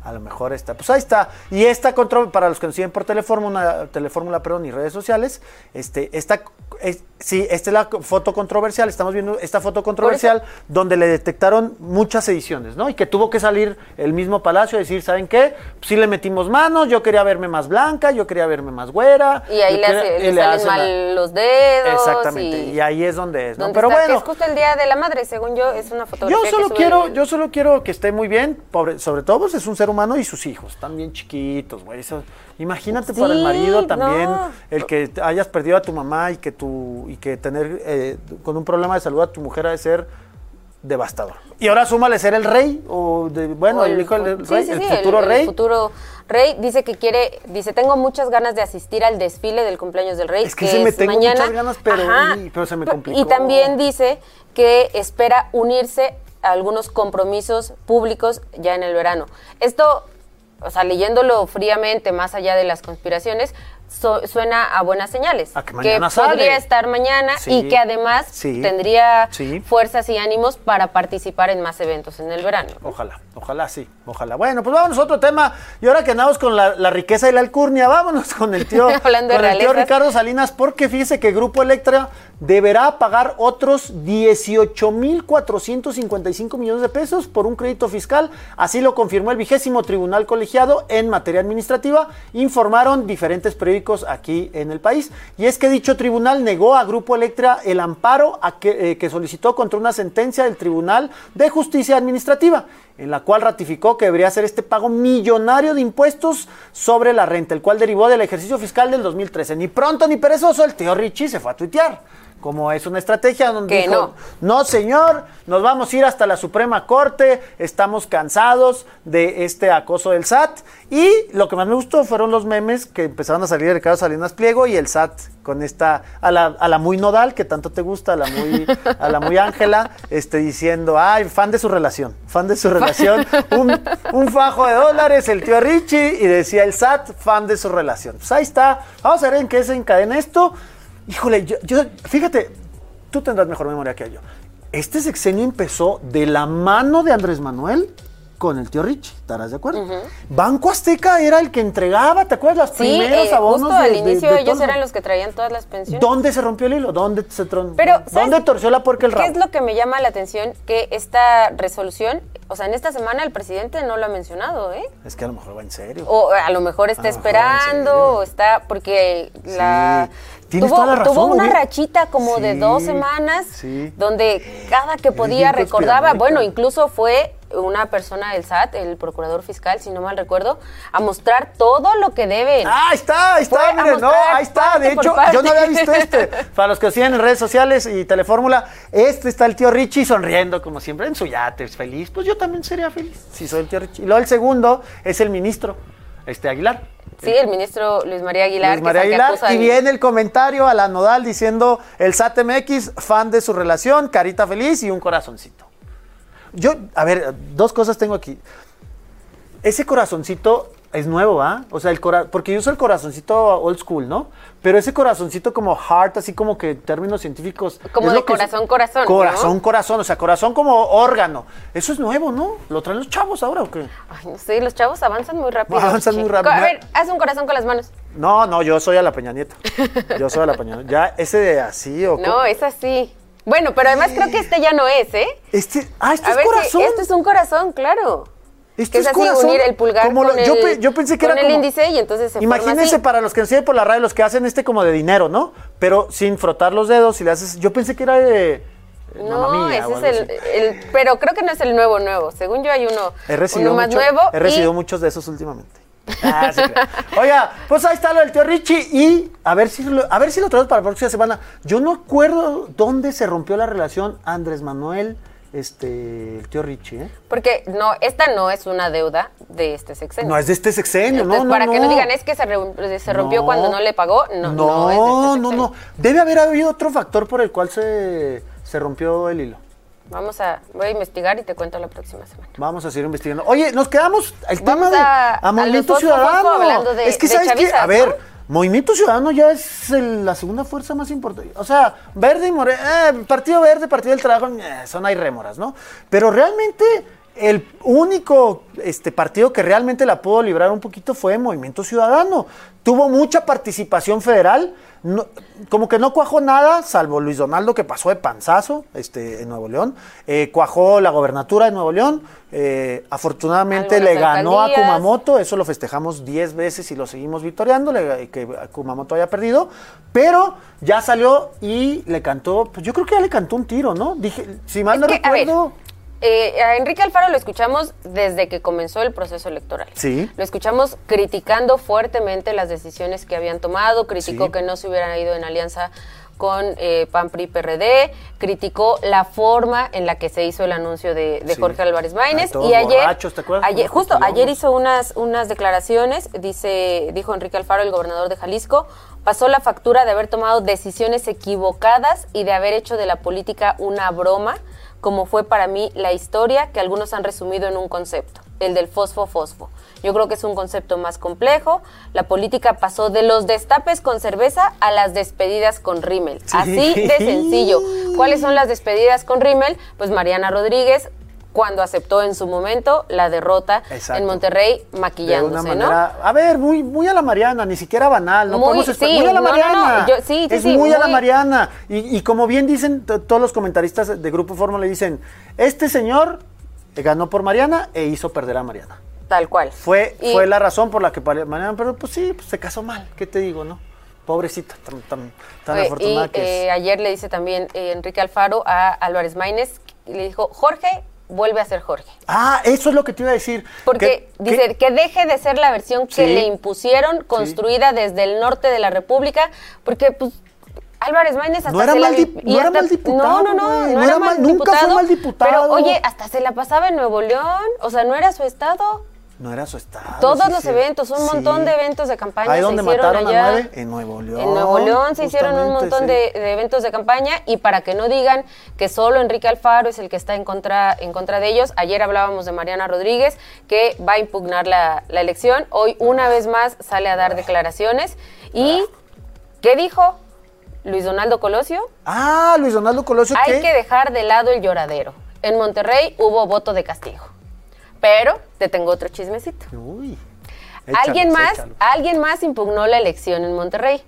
a lo mejor está, pues ahí está. Y esta control, para los que nos siguen por Telefórmula, Telefórmula, perdón, y redes sociales, este, esta, es, sí, esta es la foto controversial, estamos viendo esta foto controversial donde le detectaron muchas ediciones, ¿no? Y que tuvo que salir el mismo Palacio a decir, ¿saben qué? Pues sí le metimos manos, yo quería verme más blanca, yo quería verme más güera. Y ahí le, quería, hace, le, le salen mal la... los dedos. Exactamente, y, y ahí es donde es, ¿no? Donde Pero está, bueno. que es justo el Día de la Madre, según yo, es una fotografía Yo solo que quiero, el... yo solo quiero que esté muy bien, pobre, sobre todo pues es un ser humano y sus hijos, están bien chiquitos, güey. Eso, imagínate sí, para el marido también, no. el que hayas perdido a tu mamá y que tu, y que tener eh, con un problema de salud a tu mujer ha de ser devastador. Y ahora súmale ser el rey, o de, bueno, o el, el hijo del sí, rey, sí, el sí, futuro el, rey. El futuro rey dice que quiere, dice, tengo muchas ganas de asistir al desfile del cumpleaños del rey. Es que, que sí me es tengo mañana. muchas ganas, pero, y, pero se me complicó. Y también dice que espera unirse a algunos compromisos públicos ya en el verano. Esto, o sea, leyéndolo fríamente, más allá de las conspiraciones, So, suena a buenas señales, a que, que sale. podría estar mañana sí, y que además sí, tendría sí. fuerzas y ánimos para participar en más eventos en el verano. Ojalá, ojalá sí, ojalá. Bueno, pues vámonos a otro tema. Y ahora que andamos con la, la riqueza y la alcurnia, vámonos con el tío, Hablando con de el tío realezas. Ricardo Salinas, porque fíjese que Grupo Electra deberá pagar otros dieciocho mil cuatrocientos cincuenta y cinco millones de pesos por un crédito fiscal. Así lo confirmó el vigésimo tribunal colegiado en materia administrativa, informaron diferentes periódicos aquí en el país. Y es que dicho tribunal negó a Grupo Electra el amparo a que, eh, que solicitó contra una sentencia del Tribunal de Justicia Administrativa, en la cual ratificó que debería hacer este pago millonario de impuestos sobre la renta, el cual derivó del ejercicio fiscal del dos mil trece. Ni pronto ni perezoso, el tío Richie se fue a tuitear. Como es una estrategia donde que dijo, no. no señor, nos vamos a ir hasta la Suprema Corte, estamos cansados de este acoso del S A T. Y lo que más me gustó fueron los memes que empezaron a salir de Ricardo Salinas Pliego y el S A T con esta, a la, a la muy nodal, que tanto te gusta, a la muy, a la muy Ángela, este, diciendo, ay, fan de su relación, fan de su relación, un, un fajo de dólares, el tío Richie, y decía el S A T, fan de su relación. Pues ahí está, vamos a ver en qué se encadena esto. Híjole, yo, yo, fíjate, tú tendrás mejor memoria que yo. Este sexenio empezó de la mano de Andrés Manuel con el tío Richie, ¿estarás de acuerdo? Uh-huh. Banco Azteca era el que entregaba, ¿te acuerdas? Los sí, primeros eh, abonos justo de, al inicio de, de ellos todo. eran los que traían todas las pensiones. ¿Dónde se rompió el hilo? ¿Dónde se tron... Pero, ¿Dónde torció la puerca el rabo? ¿Qué es lo que me llama la atención? Que esta resolución, o sea, en esta semana el presidente no lo ha mencionado, ¿eh? Es que a lo mejor va en serio. O a lo mejor está a esperando, o está, porque sí. la... Tienes tuvo, toda la razón, tuvo una ¿eh? rachita como sí, de dos semanas, sí. donde cada que podía recordaba, bueno, incluso fue una persona del S A T, el procurador fiscal, si no mal recuerdo, a mostrar todo lo que deben. Ah, ahí está, ahí está, miren, no, ahí está. De hecho, yo no había visto este. Para los que siguen en redes sociales y Telefórmula, este está el tío Richie sonriendo, como siempre, en su yate, es feliz. Pues yo también sería feliz si soy el tío Richie. Y luego el segundo es el ministro, este Aguilar. Sí, el ministro Luis María Aguilar. Luis María que Aguilar, acusa y el... viene el comentario a la nodal diciendo el S A T M X, fan de su relación, carita feliz y un corazoncito. Yo, a ver, dos cosas tengo aquí. Ese corazoncito es nuevo, ¿ah? O sea, el cora- porque yo uso el corazoncito old school, ¿no? Pero ese corazoncito como heart, así como que en términos científicos... Como es de lo que corazón, es, corazón, Corazón, ¿no? corazón, o sea, corazón como órgano. Eso es nuevo, ¿no? ¿Lo traen los chavos ahora o qué? Ay, no sé, los chavos avanzan muy rápido. Avanzan muy rápido. A ver, haz un corazón con las manos. No, no, yo soy a la Peña Nieto. Yo soy a la Peña Nieto. Ya, ese de así o... No, es así. Bueno, pero además creo que este ya no es, ¿eh? Este, ah, este a es ver, corazón. Si, este es un corazón, claro. Este que es, es así, corazón. unir el pulgar Como con, lo, yo, el, pe, yo pensé que con era el como, índice y entonces se imagínense forma así. Para los que nos siguen por la radio, los que hacen este como de dinero, ¿no? Pero sin frotar los dedos y le haces... Yo pensé que era de... No, mía, ese es el, el... Pero creo que no es el nuevo nuevo. Según yo hay uno, he recibido uno más mucho, nuevo. He recibido y... muchos de esos últimamente. Ah, sí, claro. Oiga, pues ahí está lo del tío Richie y a ver si lo, a ver si lo traemos para la próxima semana. Yo no acuerdo dónde se rompió la relación Andrés Manuel, este, el tío Richie, ¿eh? Porque no, esta no es una deuda de este sexenio. No es de este sexenio, Entonces, no, no, para no. que no digan es que se, re, se rompió no. cuando no le pagó, no, no, no es de este sexenio. no, no. Debe haber habido otro factor por el cual se, se rompió el hilo. Vamos a, voy a investigar y te cuento la próxima semana. Vamos a seguir investigando. Oye, nos quedamos el Vamos tema de a, a Movimiento a Ciudadano. Hablando de, es que de sabes chavistas, que, a ver, ¿no? Movimiento Ciudadano ya es el, la segunda fuerza más importante. O sea, Verde y Morena, eh, Partido Verde, Partido del Trabajo, eh, son ahí rémoras, ¿no? Pero realmente el único este, partido que realmente la pudo librar un poquito fue Movimiento Ciudadano. Tuvo mucha participación federal, no, como que no cuajó nada, salvo Luis Donaldo, que pasó de panzazo este, en Nuevo León. Eh, cuajó la gobernatura de Nuevo León. Eh, afortunadamente le ganó a Kumamoto, eso lo festejamos diez veces y lo seguimos vitoreando, le, que Kumamoto haya perdido, pero ya salió y le cantó, pues yo creo que ya le cantó un tiro, ¿no? Dije, si mal no que, recuerdo... Eh, a Enrique Alfaro lo escuchamos desde que comenzó el proceso electoral. Sí. Lo escuchamos criticando fuertemente las decisiones que habían tomado, criticó sí. que no se hubieran ido en alianza con eh, P A N, P R I, P R D, criticó la forma en la que se hizo el anuncio de, de sí. Jorge Álvarez Maínez. Y ayer, borrachos, ¿te acuerdas? ayer justo ayer hizo unas, unas declaraciones, dice, dijo Enrique Alfaro, el gobernador de Jalisco, pasó la factura de haber tomado decisiones equivocadas y de haber hecho de la política una broma, como fue para mí la historia que algunos han resumido en un concepto, el del fosfo-fosfo. Yo creo que es un concepto más complejo. La política pasó de los destapes con cerveza a las despedidas con rímel. Sí. Así de sencillo. ¿Cuáles son las despedidas con rímel? Pues Mariana Rodríguez, cuando aceptó en su momento la derrota Exacto. en Monterrey, maquillándose, de una manera, ¿no? A ver, muy, muy a la Mariana, ni siquiera banal, no muy, podemos esper- sí, muy a la no, Mariana, no, no, yo, sí, sí, es sí, muy, muy a la muy... Mariana, y, y como bien dicen t- todos los comentaristas de Grupo Fórmula, le dicen, este señor ganó por Mariana e hizo perder a Mariana. Tal cual. Fue, y... fue la razón por la que Mariana, pero pues sí, pues se casó mal, ¿qué te digo, no? Pobrecita, tan, tan, tan Oye, afortunada y, que eh, es. Ayer le dice también eh, Enrique Alfaro a Álvarez Maínez, le dijo, Jorge, vuelve a ser Jorge. Ah, eso es lo que te iba a decir. Porque que, dice que... que deje de ser la versión que sí, le impusieron, construida sí. desde el norte de la República, porque pues Álvarez Maínez hasta no era se mal, la... Dip, no hasta, era mal diputado, No, no, no, no, no era, era mal mal, nunca fue mal diputado. Pero oye, hasta se la pasaba en Nuevo León, o sea, no era su estado. No era su estado. Todos sí, los sí. eventos, un sí. montón de eventos de campaña Ahí se donde hicieron mataron allá. a nueve, en Nuevo León. En Nuevo León se hicieron un montón sí. de, de eventos de campaña, y para que no digan que solo Enrique Alfaro es el que está en contra, en contra de ellos, ayer hablábamos de Mariana Rodríguez, que va a impugnar la, la elección. Hoy una vez más sale a dar declaraciones. ¿Y qué dijo Luis Donaldo Colosio? Ah, Luis Donaldo Colosio. Hay ¿qué? que dejar de lado el lloradero. En Monterrey hubo voto de castigo. Pero te tengo otro chismecito. Uy, échalos, alguien más, échalos. alguien más impugnó la elección en Monterrey.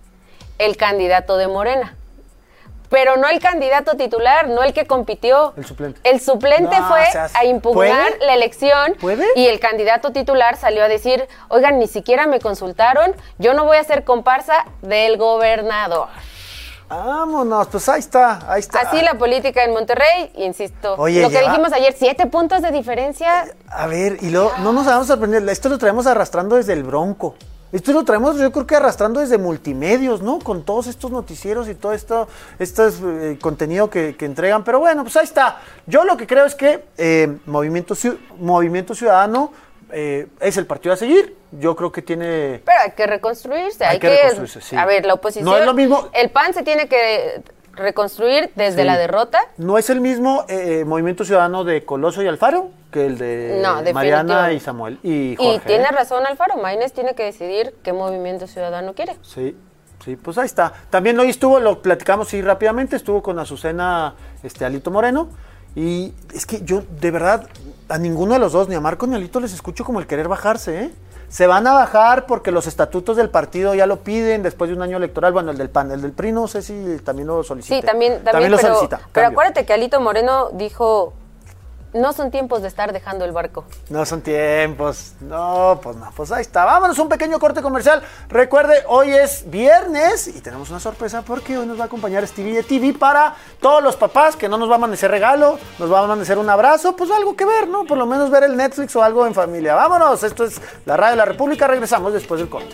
El candidato de Morena. Pero no el candidato titular, no el que compitió. El suplente. El suplente no, fue seas, a impugnar ¿puede? la elección. ¿Puede? Y el candidato titular salió a decir, oigan, ni siquiera me consultaron, yo no voy a ser comparsa del gobernador. Vámonos, pues ahí está, ahí está. Así la política en Monterrey, insisto. Oye, lo que lleva... dijimos ayer, siete puntos de diferencia. A ver, y luego, no nos vamos a sorprender, esto lo traemos arrastrando desde el Bronco. Esto lo traemos, yo creo que arrastrando desde multimedios, ¿no? Con todos estos noticieros y todo esto, este eh, contenido que, que entregan. Pero bueno, pues ahí está. Yo lo que creo es que eh, Movimiento, Movimiento Ciudadano eh, es el partido a seguir. Yo creo que tiene... Pero hay que reconstruirse. Hay, hay que, que reconstruirse, sí. A ver, la oposición... No es lo mismo... El P A N se tiene que reconstruir desde sí. la derrota. No es el mismo eh, Movimiento Ciudadano de Colosio y Alfaro que el de no, Mariana y Samuel y Jorge. Y tiene razón Alfaro, Maínez tiene que decidir qué Movimiento Ciudadano quiere. Sí, sí, pues ahí está. También hoy estuvo, lo platicamos sí rápidamente, estuvo con Azucena este, Alito Moreno, y es que yo de verdad a ninguno de los dos, ni a Marco ni a Alito, les escucho como el querer bajarse, ¿eh? Se van a bajar porque los estatutos del partido ya lo piden después de un año electoral. Bueno, el del P A N, el del P R I no sé si también lo solicita. Sí, también, también, también lo pero, solicita. Pero cambio. acuérdate que Alito Moreno dijo, no son tiempos de estar dejando el barco. No son tiempos, no, pues no, pues ahí está. Vámonos, un pequeño corte comercial. Recuerde, hoy es viernes y tenemos una sorpresa porque hoy nos va a acompañar Stevie de T V para todos los papás, que no nos va a amanecer regalo, nos va a amanecer un abrazo, pues algo que ver, ¿no? Por lo menos ver el Netflix o algo en familia. Vámonos, esto es la Radio de la República, regresamos después del corte.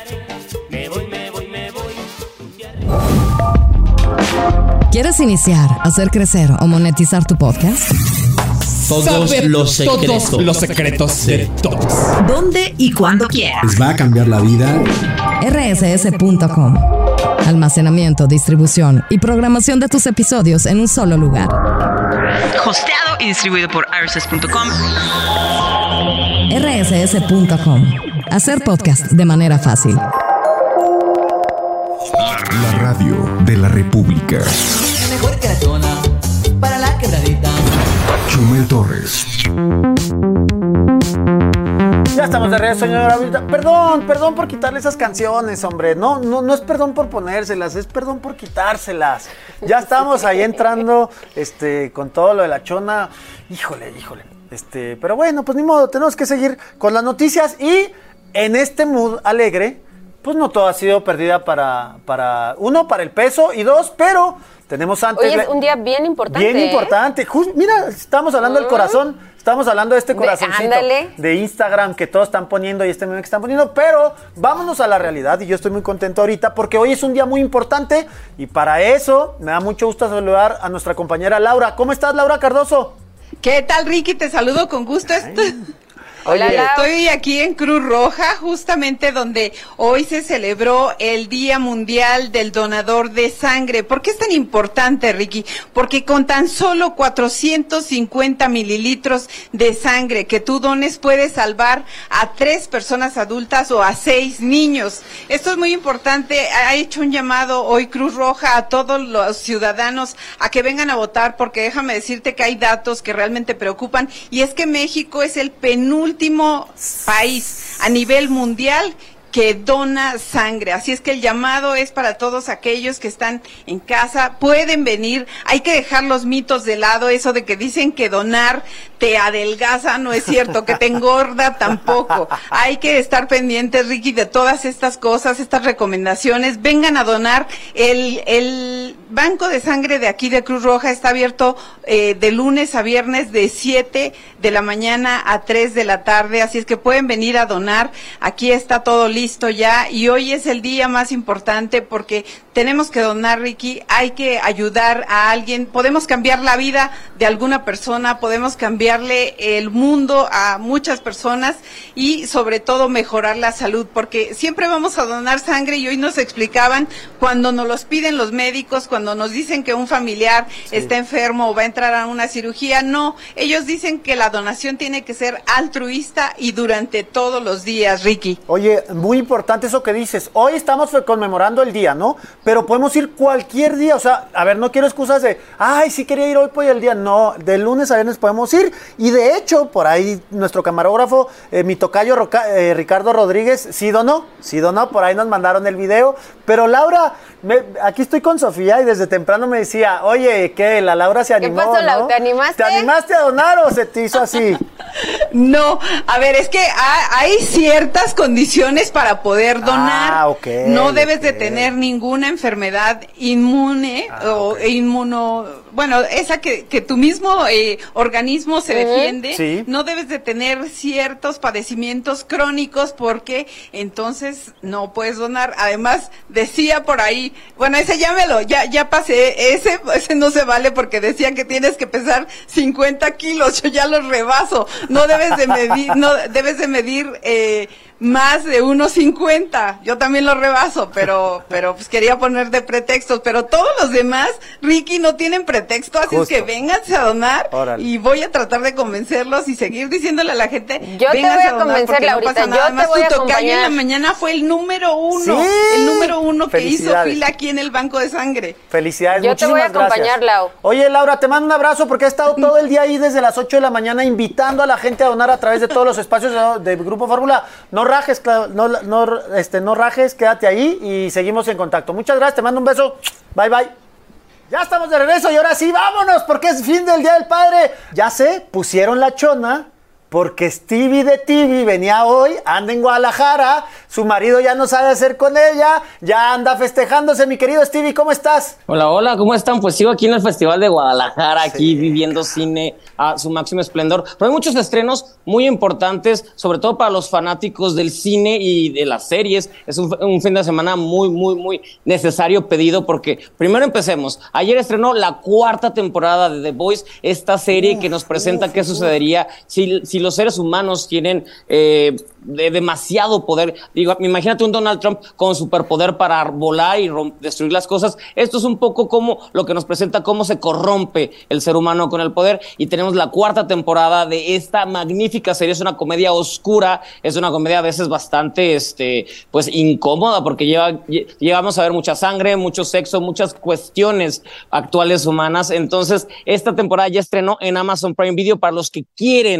Me voy, me voy, me voy. ¿Quieres iniciar, hacer crecer o monetizar tu podcast? Todos Saber los secretos. Todos los secretos de todos. ¿Dónde y cuándo quieras? Les va a cambiar la vida. R S S punto com. Almacenamiento, distribución y programación de tus episodios en un solo lugar. Hosteado y distribuido por R S S punto com. R S S punto com. Hacer podcast de manera fácil. La radio de la República. Mejor que la zona para la quebradita. Chumel Torres. estamos de regreso, señora. Perdón, perdón por quitarle esas canciones, hombre. No, no, no es perdón por ponérselas, es perdón por quitárselas. Ya estamos ahí entrando, este, con todo lo de la chona. Híjole, híjole. Este, pero bueno, pues ni modo, tenemos que seguir con las noticias y en este mood alegre, pues no todo ha sido perdida para, para uno, para el peso y dos, pero tenemos antes... Hoy es un día bien importante. Bien importante. ¿eh? Just, mira, estamos hablando mm. del corazón, estamos hablando de este corazoncito de, de Instagram que todos están poniendo y este meme que están poniendo, pero vámonos a la realidad y yo estoy muy contento ahorita porque hoy es un día muy importante y para eso me da mucho gusto saludar a nuestra compañera Laura. ¿Cómo estás, Laura Cardoso? ¿Qué tal, Ricky? Te saludo con gusto. Hola, estoy aquí en Cruz Roja, justamente donde hoy se celebró el Día Mundial del Donador de Sangre. ¿Por qué es tan importante, Ricky? Porque con tan solo cuatrocientos cincuenta mililitros de sangre que tú dones puedes salvar a tres personas adultas o a seis niños. Esto es muy importante. Ha hecho un llamado hoy Cruz Roja a todos los ciudadanos a que vengan a votar, porque déjame decirte que hay datos que realmente preocupan, y es que México es el penúltimo último país a nivel mundial que dona sangre. Así es que el llamado es para todos aquellos que están en casa, pueden venir. Hay que dejar los mitos de lado, eso de que dicen que donar te adelgaza, no es cierto, que te engorda tampoco. Hay que estar pendientes, Ricky, de todas estas cosas, estas recomendaciones. Vengan a donar. El, el banco de sangre de aquí de Cruz Roja está abierto eh, de lunes a viernes de siete de la mañana a tres de la tarde, así es que pueden venir a donar. Aquí está todo listo. Listo ya, y hoy es el día más importante porque tenemos que donar, Ricky, hay que ayudar a alguien, podemos cambiar la vida de alguna persona, podemos cambiarle el mundo a muchas personas y sobre todo mejorar la salud, porque siempre vamos a donar sangre y hoy nos explicaban cuando nos los piden los médicos, cuando nos dicen que un familiar sí. está enfermo o va a entrar a una cirugía, no, ellos dicen que la donación tiene que ser altruista y durante todos los días, Ricky. Oye, muy importante eso que dices. Hoy estamos conmemorando el día, ¿no? Pero podemos ir cualquier día. O sea, a ver, no quiero excusas de, ay, sí quería ir hoy por el día. No, de lunes a viernes podemos ir. Y de hecho, por ahí nuestro camarógrafo, eh, mi tocayo Roca, eh, Ricardo Rodríguez, sí donó, sí donó. Por ahí nos mandaron el video. Pero Laura, me, aquí estoy con Sofía y desde temprano me decía, oye, ¿qué? La Laura se animó, ¿qué pasó, ¿no? Lau? ¿Te animaste? ¿Te animaste a donar o se te hizo así? No, a ver, es que hay ciertas condiciones para poder donar. Ah, okay, no debes okay. de tener ninguna enfermedad inmune ah, o okay. inmuno, bueno, esa que, que tu mismo eh, organismo se uh-huh. defiende. Sí. No debes de tener ciertos padecimientos crónicos porque entonces no puedes donar. Además, decía por ahí, bueno, ese llámelo, ya, ya pasé, ese, ese no se vale porque decía que tienes que pesar cincuenta kilos, yo ya los rebaso. No debes de medir, no debes de medir eh, más de uno cincuenta. Yo también lo rebaso, pero pero pues quería poner de pretextos, pero todos los demás, Ricky, no tienen pretexto, así Justo. es que vénganse a donar. Órale. Y voy a tratar de convencerlos y seguir diciéndole a la gente, yo te voy a, a convencer, no Laurita, pasa nada. yo te voy a acompañar. En la mañana fue el número uno, ¿Sí? el número uno que hizo fila aquí en el banco de sangre. Felicidades, yo muchísimas te voy a acompañar, gracias. Lau. Oye, Laura, te mando un abrazo porque he estado todo el día ahí desde las ocho de la mañana invitando a la gente a donar a través de todos los espacios de, de Grupo Fórmula. No rajes, no No, no, este, no rajes, quédate ahí y seguimos en contacto. Muchas gracias, te mando un beso. Bye, bye. Ya estamos de regreso y ahora sí, vámonos, porque es fin del Día del Padre. Ya sé, pusieron la chona porque Stevie de T V venía hoy, anda en Guadalajara, su marido ya no sabe hacer con ella, ya anda festejándose. Mi querido Stevie, ¿cómo estás? Hola, hola, ¿cómo están? Pues sigo aquí en el Festival de Guadalajara, sí. aquí viviendo cine a su máximo esplendor. Pero hay muchos estrenos muy importantes, sobre todo para los fanáticos del cine y de las series. Es un, un fin de semana muy, muy, muy necesario, pedido, porque primero empecemos. Ayer estrenó la cuarta temporada de The Boys, esta serie uf, que nos presenta uf, qué uf. sucedería si, si los seres humanos tienen eh, de demasiado poder. Digo, imagínate un Donald Trump con superpoder para volar y destruir las cosas. Esto es un poco como lo que nos presenta cómo se corrompe el ser humano con el poder, y tenemos la cuarta temporada de esta magnífica serie. Es una comedia oscura, es una comedia a veces bastante este, pues incómoda, porque lleva, llegamos a ver mucha sangre, mucho sexo, muchas cuestiones actuales humanas. Entonces, esta temporada ya estrenó en Amazon Prime Video para los que quieren eh,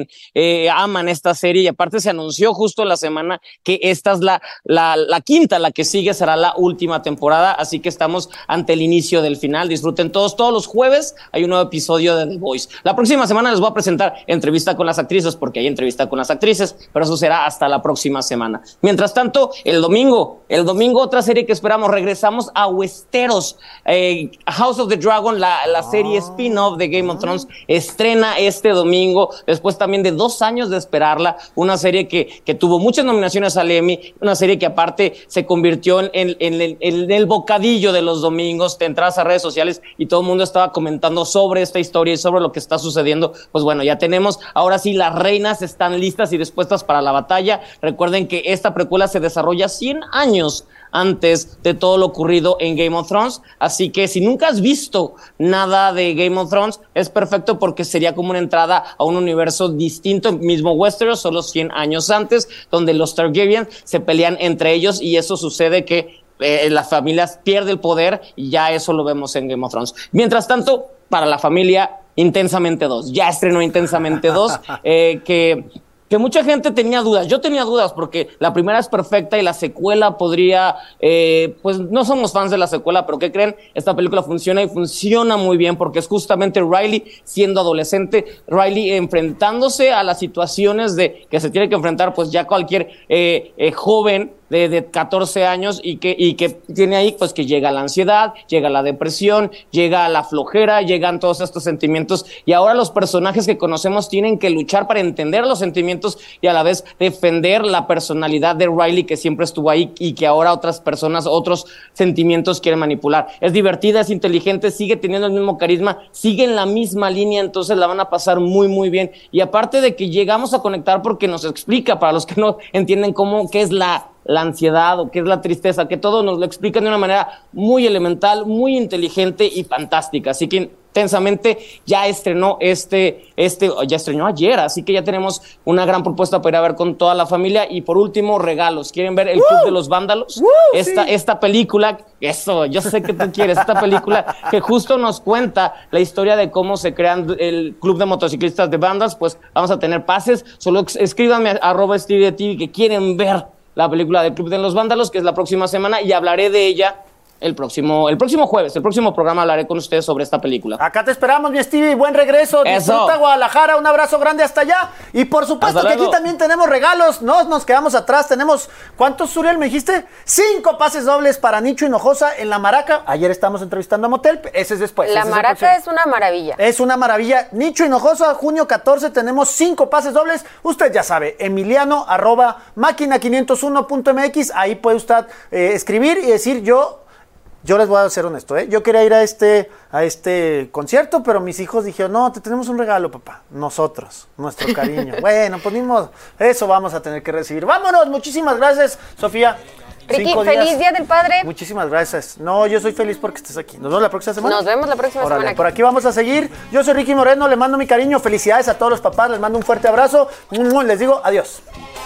eh, aman esta serie y aparte se anunció justo en la semana que esta es la, la, la quinta, la que sigue será la última temporada, así que estamos ante el inicio del final. Disfruten todos, todos los jueves hay un nuevo episodio de The Voice. La próxima semana les voy a presentar entrevista con las actrices, porque hay entrevista con las actrices, pero eso será hasta la próxima semana. Mientras tanto, el domingo, el domingo otra serie que esperamos, regresamos a Westeros. Eh, House of the Dragon, la, la serie spin-off de Game of Thrones, estrena este domingo, después también de dos años de esperarla, una serie que, que tuvo muchas nominaciones al Emmy, una serie que aparte se convirtió en, en, en, el, en el bocadillo de los domingos. Te entras a redes sociales y todo el mundo estaba comentando sobre esta historia y sobre lo que está sucediendo. Pues bueno, ya tenemos, ahora sí, las reinas están listas y dispuestas para la batalla. Recuerden que esta precuela se desarrolla cien años antes de todo lo ocurrido en Game of Thrones, así que si nunca has visto nada de Game of Thrones, es perfecto porque sería como una entrada a un universo distinto, mismo Westeros, solo cien años antes, donde los Targaryen se pelean entre ellos y eso sucede que eh, las familias pierden el poder y ya eso lo vemos en Game of Thrones. Mientras tanto, para la familia, Intensamente dos, ya estrenó Intensamente dos, eh, que... que mucha gente tenía dudas. Yo tenía dudas porque la primera es perfecta y la secuela podría, eh, pues no somos fans de la secuela, pero ¿qué creen? Esta película funciona y funciona muy bien porque es justamente Riley siendo adolescente, Riley enfrentándose a las situaciones de que se tiene que enfrentar pues ya cualquier eh, eh, joven de, de catorce años y que, y que tiene ahí pues que llega la ansiedad, llega la depresión, llega la flojera, llegan todos estos sentimientos y ahora los personajes que conocemos tienen que luchar para entender los sentimientos y a la vez defender la personalidad de Riley que siempre estuvo ahí y que ahora otras personas, otros sentimientos quieren manipular. Es divertida, es inteligente, sigue teniendo el mismo carisma, sigue en la misma línea, entonces la van a pasar muy muy bien y aparte de que llegamos a conectar porque nos explica, para los que no entienden cómo, qué es la la ansiedad o qué es la tristeza, que todo nos lo explican de una manera muy elemental, muy inteligente y fantástica. Así que Intensamente ya estrenó este, este, ya estrenó ayer, así que ya tenemos una gran propuesta para ir a ver con toda la familia. Y por último, regalos. ¿Quieren ver El Club de los Vándalos? Esta, sí. esta película, eso, yo sé que tú quieres, esta película que justo nos cuenta la historia de cómo se crean el Club de Motociclistas de Vandals, pues vamos a tener pases. Solo escríbanme a arroba Stevie T V que quieren ver la película del Club de los Vándalos, que es la próxima semana, y hablaré de ella el próximo, el próximo jueves. El próximo programa hablaré con ustedes sobre esta película. Acá te esperamos, mi Stevie. Buen regreso. Eso. Disfruta Guadalajara. Un abrazo grande hasta allá. Y por supuesto que aquí también tenemos regalos. No nos quedamos atrás. Tenemos, ¿cuántos, Suriel, me dijiste? Cinco pases dobles para Nicho Hinojosa en La Maraca. Ayer estamos entrevistando a Motel. Ese es después. La Maraca es una maravilla. Es una maravilla. Nicho Hinojosa, junio catorce, tenemos cinco pases dobles. Usted ya sabe, Emiliano, arroba, máquina quinientos uno punto m x. Ahí puede usted eh, escribir y decir yo... Yo les voy a ser honesto, ¿eh? Yo quería ir a este, a este concierto, pero mis hijos dijeron, no, te tenemos un regalo, papá. Nosotros, nuestro cariño. Bueno, pues ni modo, eso vamos a tener que recibir. Vámonos, muchísimas gracias, Sofía. Ricky, feliz Día del Padre. Muchísimas gracias. No, yo soy feliz porque estés aquí. ¿Nos vemos la próxima semana? Nos vemos la próxima Órale, semana. Por aquí vamos a seguir. Yo soy Ricky Moreno, le mando mi cariño. Felicidades a todos los papás, les mando un fuerte abrazo. Les digo adiós.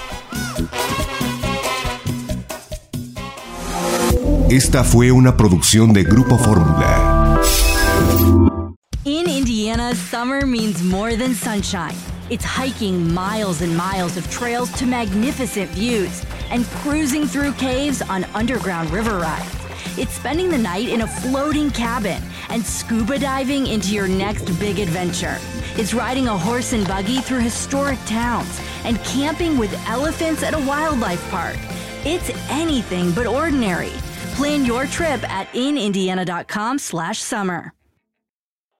Esta fue una producción de Grupo Fórmula. In Indiana, summer means more than sunshine. It's hiking miles and miles of trails to magnificent views and cruising through caves on underground river rides. It's spending the night in a floating cabin and scuba diving into your next big adventure. It's riding a horse and buggy through historic towns and camping with elephants at a wildlife park. It's anything but ordinary. Plan your trip at in indiana dot com slash summer.